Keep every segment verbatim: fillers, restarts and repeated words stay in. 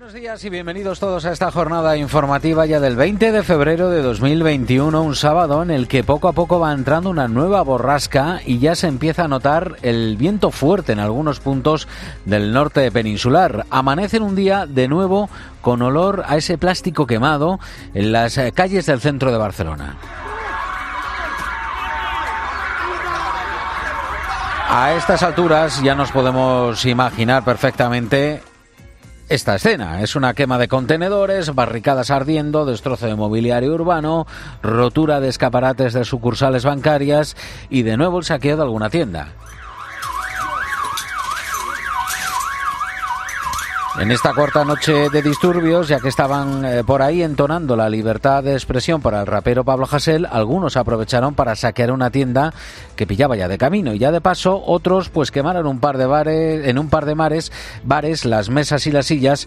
Buenos días y bienvenidos todos a esta jornada informativa ya del veinte de febrero de dos mil veintiuno, un sábado en el que poco a poco va entrando una nueva borrasca y ya se empieza a notar el viento fuerte en algunos puntos del norte peninsular. Amanece en un día de nuevo con olor a ese plástico quemado en las calles del centro de Barcelona. A estas alturas ya nos podemos imaginar perfectamente esta escena. Es una quema de contenedores, barricadas ardiendo, destrozo de mobiliario urbano, rotura de escaparates de sucursales bancarias y de nuevo el saqueo de alguna tienda. En esta cuarta noche de disturbios, ya que estaban eh, por ahí entonando la libertad de expresión para el rapero Pablo Hasél, algunos aprovecharon para saquear una tienda que pillaba ya de camino y ya de paso otros pues quemaron un par de bares, en un par de mares, bares las mesas y las sillas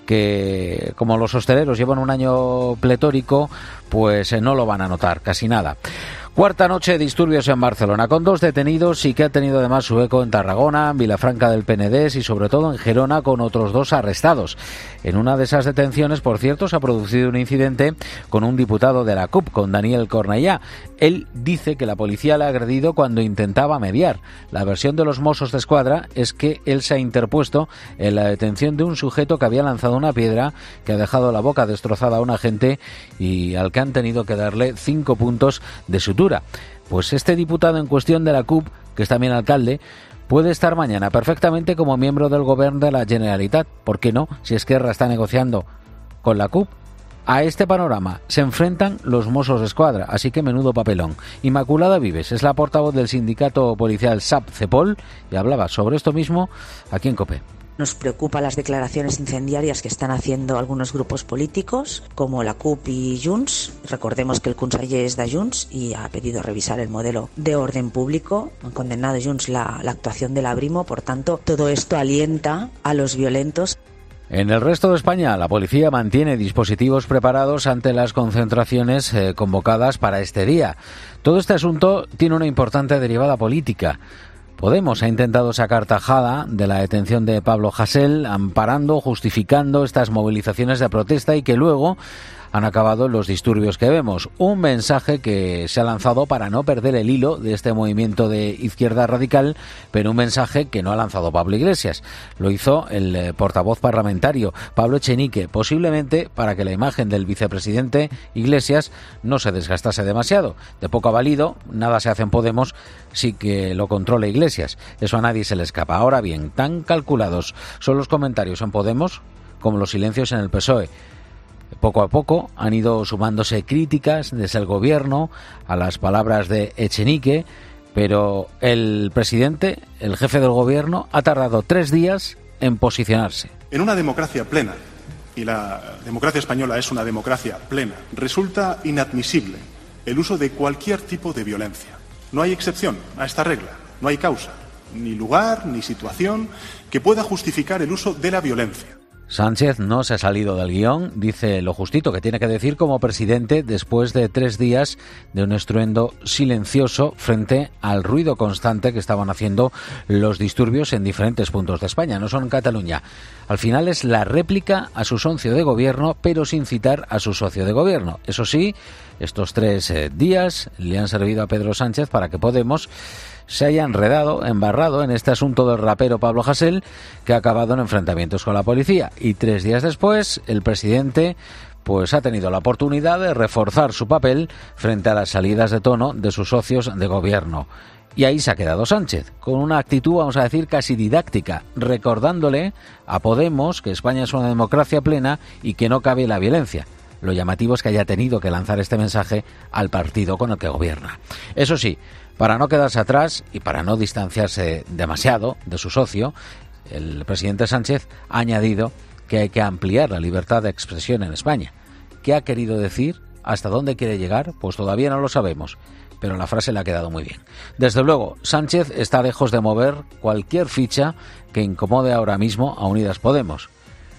que, como los hosteleros llevan un año pletórico, pues eh, no lo van a notar casi nada. Cuarta noche de disturbios en Barcelona, con dos detenidos y que ha tenido además su eco en Tarragona, en Vilafranca del Penedès y sobre todo en Gerona, con otros dos arrestados. En una de esas detenciones, por cierto, se ha producido un incidente con un diputado de la C U P, con Daniel Cornellà. Él dice que la policía le ha agredido cuando intentaba mediar. La versión de los Mossos d'Esquadra es que él se ha interpuesto en la detención de un sujeto que había lanzado una piedra que ha dejado la boca destrozada a un agente y al que han tenido que darle cinco puntos de sutura. Pues este diputado en cuestión de la C U P, que es también alcalde, puede estar mañana perfectamente como miembro del Govern de la Generalitat. ¿Por qué no? Si Esquerra está negociando con la C U P. A este panorama se enfrentan los Mossos d'Esquadra, así que menudo papelón. Inmaculada Vives es la portavoz del sindicato policial S A P-Cepol y hablaba sobre esto mismo aquí en COPE. Nos preocupan las declaraciones incendiarias que están haciendo algunos grupos políticos, como la C U P y Junts. Recordemos que el conseller es de Junts y ha pedido revisar el modelo de orden público. Han condenado Junts la, la actuación de la Brimo, por tanto, todo esto alienta a los violentos. En el resto de España, la policía mantiene dispositivos preparados ante las concentraciones eh, convocadas para este día. Todo este asunto tiene una importante derivada política. Podemos ha intentado sacar tajada de la detención de Pablo Hasél, amparando, justificando estas movilizaciones de protesta y que luego han acabado en los disturbios que vemos. Un mensaje que se ha lanzado para no perder el hilo de este movimiento de izquierda radical, pero un mensaje que no ha lanzado Pablo Iglesias. Lo hizo el eh, portavoz parlamentario, Pablo Echenique, posiblemente para que la imagen del vicepresidente Iglesias no se desgastase demasiado. De poco ha valido, nada se hace en Podemos, sí que lo controla Iglesias. Eso a nadie se le escapa. Ahora bien, tan calculados son los comentarios en Podemos como los silencios en el P S O E. Poco a poco han ido sumándose críticas desde el gobierno a las palabras de Echenique, pero el presidente, el jefe del gobierno, ha tardado tres días en posicionarse. En una democracia plena, y la democracia española es una democracia plena, resulta inadmisible el uso de cualquier tipo de violencia. No hay excepción a esta regla, no hay causa, ni lugar, ni situación que pueda justificar el uso de la violencia. Sánchez no se ha salido del guión, dice lo justito que tiene que decir como presidente después de tres días de un estruendo silencioso frente al ruido constante que estaban haciendo los disturbios en diferentes puntos de España, no solo en Cataluña. Al final es la réplica a su socio de gobierno, pero sin citar a su socio de gobierno. Eso sí, estos tres eh, días le han servido a Pedro Sánchez para que Podemos se haya enredado, embarrado en este asunto del rapero Pablo Hasél, que ha acabado en enfrentamientos con la policía. Y tres días después, el presidente pues ha tenido la oportunidad de reforzar su papel frente a las salidas de tono de sus socios de gobierno. Y ahí se ha quedado Sánchez, con una actitud, vamos a decir, casi didáctica, recordándole a Podemos que España es una democracia plena y que no cabe la violencia. Lo llamativo es que haya tenido que lanzar este mensaje al partido con el que gobierna. Eso sí, para no quedarse atrás y para no distanciarse demasiado de su socio, el presidente Sánchez ha añadido que hay que ampliar la libertad de expresión en España. ¿Qué ha querido decir? ¿Hasta dónde quiere llegar? Pues todavía no lo sabemos, pero la frase le ha quedado muy bien. Desde luego, Sánchez está lejos de mover cualquier ficha que incomode ahora mismo a Unidas Podemos.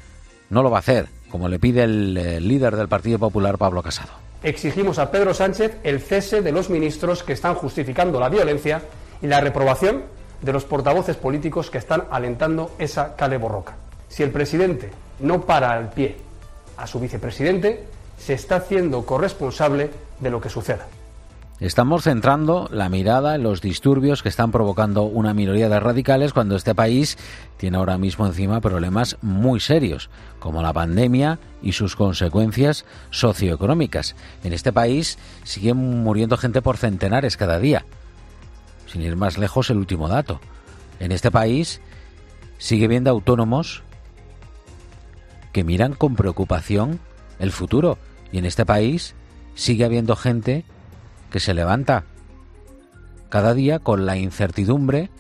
No lo va a hacer, como le pide el, el líder del Partido Popular, Pablo Casado. Exigimos a Pedro Sánchez el cese de los ministros que están justificando la violencia y la reprobación de los portavoces políticos que están alentando esa cale borroca. Si el presidente no para al pie. A su vicepresidente se está haciendo corresponsable de lo que suceda. Estamos centrando la mirada en los disturbios que están provocando una minoría de radicales cuando este país tiene ahora mismo encima problemas muy serios, como la pandemia y sus consecuencias socioeconómicas. En este país sigue muriendo gente por centenares cada día. Sin ir más lejos, el último dato. En este país sigue habiendo autónomos que miran con preocupación el futuro. Y en este país sigue habiendo gente que se levanta cada día con la incertidumbre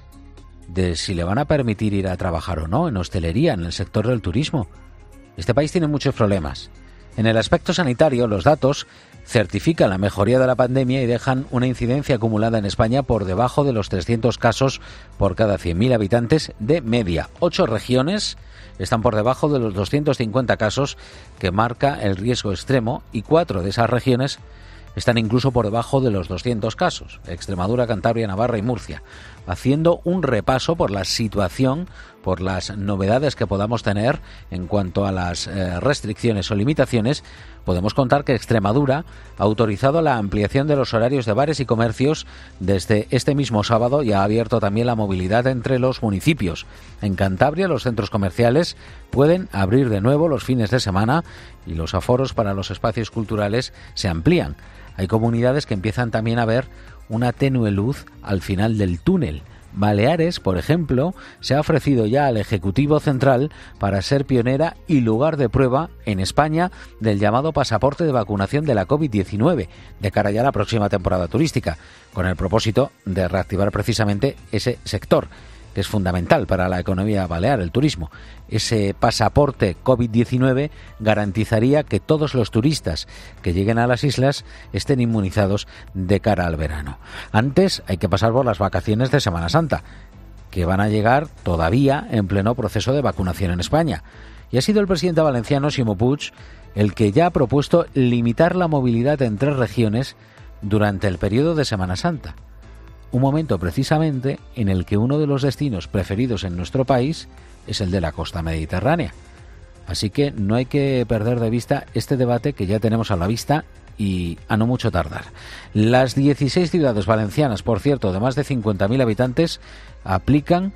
de si le van a permitir ir a trabajar o no en hostelería, en el sector del turismo. Este país tiene muchos problemas. En el aspecto sanitario, los datos certifican la mejoría de la pandemia y dejan una incidencia acumulada en España por debajo de los trescientos casos por cada cien mil habitantes de media. Ocho regiones están por debajo de los doscientos cincuenta casos que marca el riesgo extremo y cuatro de esas regiones están incluso por debajo de los doscientos casos, Extremadura, Cantabria, Navarra y Murcia. Haciendo un repaso por la situación, por las novedades que podamos tener en cuanto a las eh, restricciones o limitaciones, podemos contar que Extremadura ha autorizado la ampliación de los horarios de bares y comercios desde este mismo sábado y ha abierto también la movilidad entre los municipios. En Cantabria, los centros comerciales pueden abrir de nuevo los fines de semana y los aforos para los espacios culturales se amplían. Hay comunidades que empiezan también a ver una tenue luz al final del túnel. Baleares, por ejemplo, se ha ofrecido ya al Ejecutivo Central para ser pionera y lugar de prueba en España del llamado pasaporte de vacunación de la covid diecinueve, de cara ya a la próxima temporada turística, con el propósito de reactivar precisamente ese sector, que es fundamental para la economía balear, el turismo. Ese pasaporte covid diecinueve garantizaría que todos los turistas que lleguen a las islas estén inmunizados de cara al verano. Antes hay que pasar por las vacaciones de Semana Santa, que van a llegar todavía en pleno proceso de vacunación en España. Y ha sido el presidente valenciano, Ximo Puig, el que ya ha propuesto limitar la movilidad en tres regiones durante el periodo de Semana Santa. Un momento precisamente en el que uno de los destinos preferidos en nuestro país es el de la costa mediterránea. Así que no hay que perder de vista este debate que ya tenemos a la vista y a no mucho tardar. Las dieciséis ciudades valencianas, por cierto, de más de cincuenta mil habitantes, aplican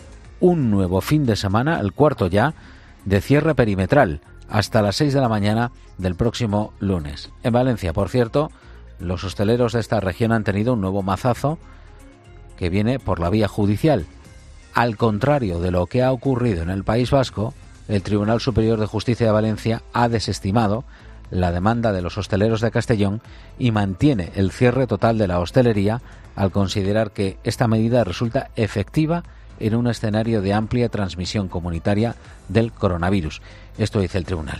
un nuevo fin de semana, el cuarto ya, de cierre perimetral hasta las seis de la mañana del próximo lunes. En Valencia, por cierto, los hosteleros de esta región han tenido un nuevo mazazo que viene por la vía judicial. Al contrario de lo que ha ocurrido en el País Vasco, el Tribunal Superior de Justicia de Valencia ha desestimado la demanda de los hosteleros de Castellón y mantiene el cierre total de la hostelería al considerar que esta medida resulta efectiva en un escenario de amplia transmisión comunitaria del coronavirus. Esto dice el tribunal.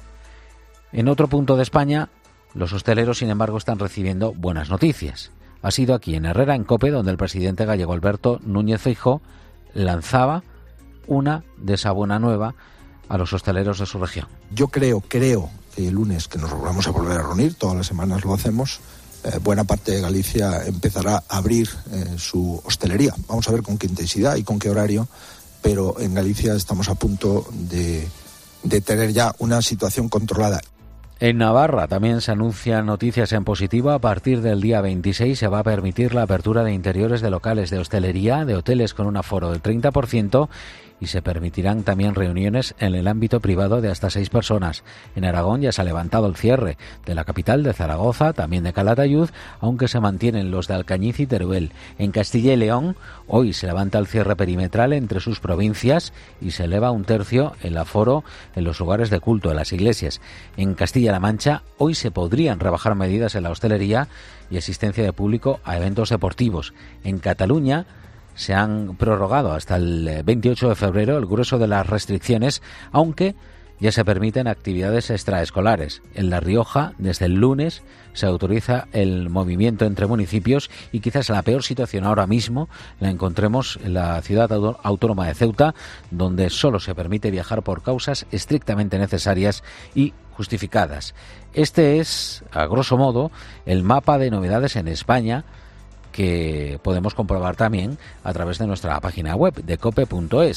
En otro punto de España, los hosteleros, sin embargo, están recibiendo buenas noticias. Ha sido aquí en Herrera, en COPE, donde el presidente gallego Alberto Núñez Feijóo lanzaba una de esa buena nueva a los hosteleros de su región. Yo creo, creo que el lunes que nos vamos a volver a reunir, todas las semanas lo hacemos, eh, buena parte de Galicia empezará a abrir eh, su hostelería. Vamos a ver con qué intensidad y con qué horario, pero en Galicia estamos a punto de, de tener ya una situación controlada. En Navarra también se anuncian noticias en positivo. A partir del día veintiséis se va a permitir la apertura de interiores de locales de hostelería, de hoteles con un aforo del treinta por ciento y se permitirán también reuniones en el ámbito privado de hasta seis personas. En Aragón ya se ha levantado el cierre de la capital, de Zaragoza, también de Calatayud, aunque se mantienen los de Alcañiz y Teruel. En Castilla y León hoy se levanta el cierre perimetral entre sus provincias y se eleva un tercio el aforo en los lugares de culto, en las iglesias. En Castilla-La Mancha hoy se podrían rebajar medidas en la hostelería y asistencia de público a eventos deportivos. En Cataluña se han prorrogado hasta el veintiocho de febrero el grueso de las restricciones, aunque ya se permiten actividades extraescolares. En La Rioja, desde el lunes, se autoriza el movimiento entre municipios y quizás la peor situación ahora mismo la encontremos en la ciudad autónoma de Ceuta, donde solo se permite viajar por causas estrictamente necesarias y justificadas. Este es, a grosso modo, el mapa de novedades en España, que podemos comprobar también a través de nuestra página web de cope punto es.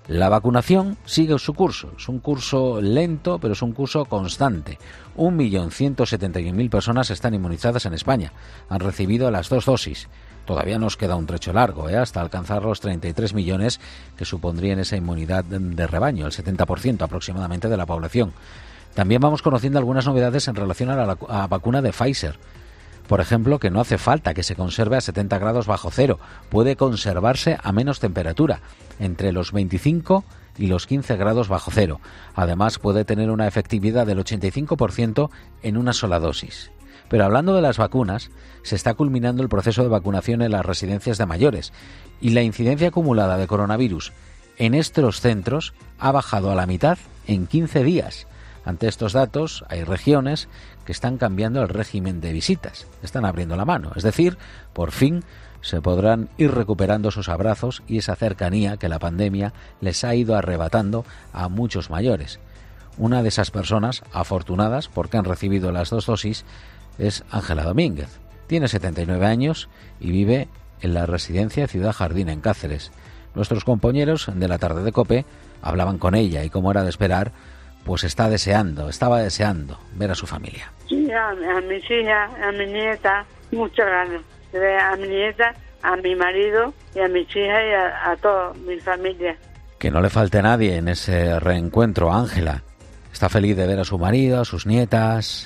La vacunación sigue su curso. Es un curso lento, pero es un curso constante. un millón ciento setenta y un mil personas están inmunizadas en España. Han recibido las dos dosis. Todavía nos queda un trecho largo, ¿eh? hasta alcanzar los treinta y tres millones que supondrían esa inmunidad de rebaño, el setenta por ciento aproximadamente de la población. También vamos conociendo algunas novedades en relación a la a vacuna de Pfizer. Por ejemplo, que no hace falta que se conserve a setenta grados bajo cero, puede conservarse a menos temperatura, entre los veinticinco y los quince grados bajo cero. Además, puede tener una efectividad del ochenta y cinco por ciento en una sola dosis. Pero hablando de las vacunas, se está culminando el proceso de vacunación en las residencias de mayores y la incidencia acumulada de coronavirus en estos centros ha bajado a la mitad en quince días. Ante estos datos, hay regiones que están cambiando el régimen de visitas, están abriendo la mano, es decir, por fin se podrán ir recuperando esos abrazos y esa cercanía que la pandemia les ha ido arrebatando a muchos mayores. Una de esas personas, afortunadas porque han recibido las dos dosis, es Ángela Domínguez. Tiene setenta y nueve años y vive en la residencia Ciudad Jardín en Cáceres. Nuestros compañeros de la tarde de COPE hablaban con ella y, como era de esperar, pues está deseando, estaba deseando ver a su familia. Sí, a, a mis hijas, a mi nieta, muchas ganas de ver a mi nieta, a mi marido y a mis hijas y a, a toda mi familia. Que no le falte nadie en ese reencuentro, Ángela. Está feliz de ver a su marido, a sus nietas,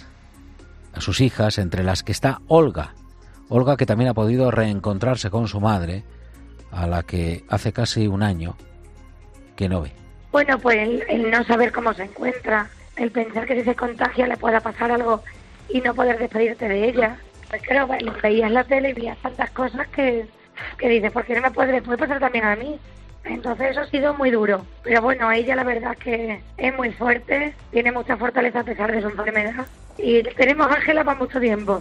a sus hijas, entre las que está Olga. Olga, que también ha podido reencontrarse con su madre, a la que hace casi un año que no ve. Bueno, pues el, el no saber cómo se encuentra, el pensar que si se contagia le pueda pasar algo y no poder despedirte de ella. Pues creo que veías la tele y veías tantas cosas que, que dices, ¿por qué no me puede, me puede pasar también a mí? Entonces eso ha sido muy duro. Pero bueno, ella la verdad que es muy fuerte, tiene mucha fortaleza a pesar de su enfermedad. Y tenemos a Ángela para mucho tiempo.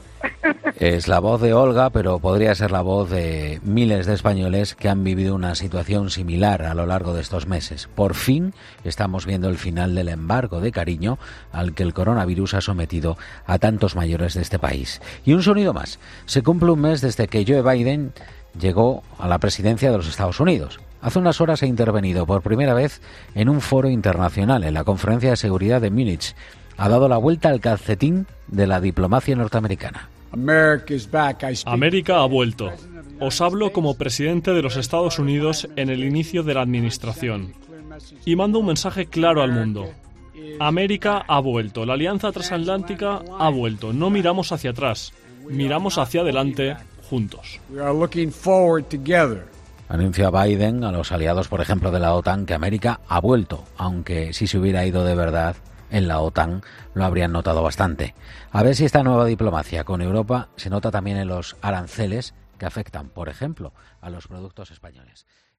Es la voz de Olga, pero podría ser la voz de miles de españoles que han vivido una situación similar a lo largo de estos meses. Por fin estamos viendo el final del embargo de cariño al que el coronavirus ha sometido a tantos mayores de este país. Y un sonido más. Se cumple un mes desde que Joe Biden llegó a la presidencia de los Estados Unidos. Hace unas horas ha intervenido por primera vez en un foro internacional, en la Conferencia de Seguridad de Múnich. Ha dado la vuelta al calcetín de la diplomacia norteamericana. América ha vuelto. Os hablo como presidente de los Estados Unidos en el inicio de la administración. Y mando un mensaje claro al mundo. América ha vuelto. La alianza transatlántica ha vuelto. No miramos hacia atrás. Miramos hacia adelante juntos. Anuncia Biden a los aliados, por ejemplo, de la OTAN, que América ha vuelto, aunque si se hubiera ido de verdad en la OTAN lo habrían notado bastante. A ver si esta nueva diplomacia con Europa se nota también en los aranceles que afectan, por ejemplo, a los productos españoles.